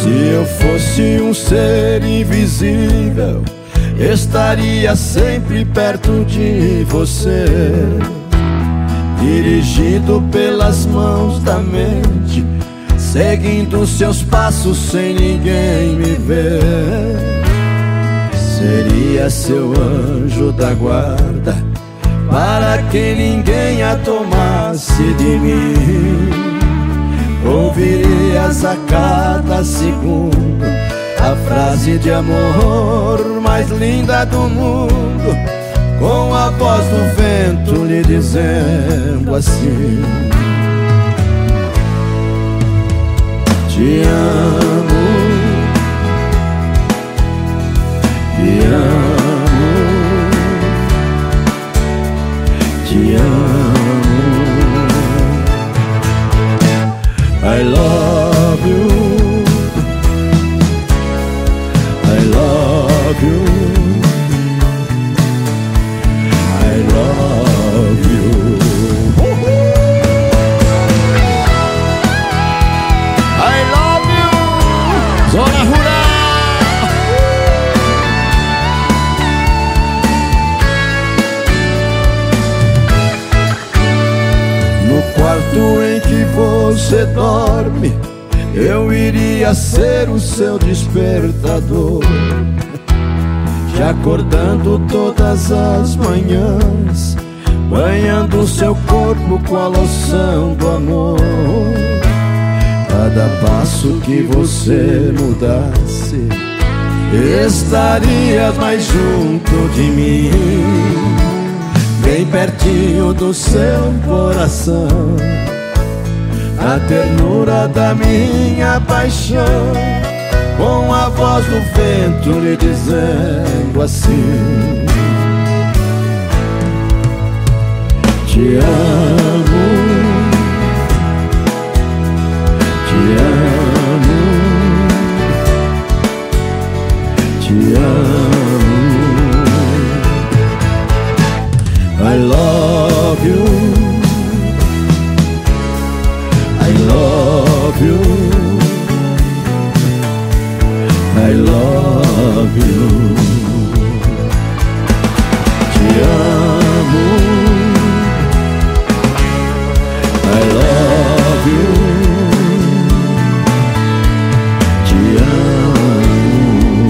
Se eu fosse um ser invisível, estaria sempre perto de você, dirigido pelas mãos da mente, seguindo seus passos sem ninguém me ver. Seria seu anjo da guarda, para que ninguém a tomasse de mim. Ouvirias a cada segundo a frase de amor mais linda do mundo, com a voz do vento lhe dizendo assim: te amo, te amo, te amo. I love you, I love you, I love you, I love you. Zona Rural. No quarto em que você dorme, eu iria ser o seu despertador, te acordando todas as manhãs, banhando seu corpo com a loção do amor. Cada passo que você mudasse, estarias mais junto de mim, bem pertinho do seu coração, a ternura da minha paixão, com a voz do vento lhe dizendo assim: te amo, te amo, te amo. I love you, I love you, I love you. Te amo, I love you, te amo.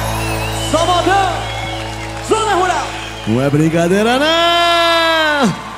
Salvador, Zona Rural. Não é brincadeira, não!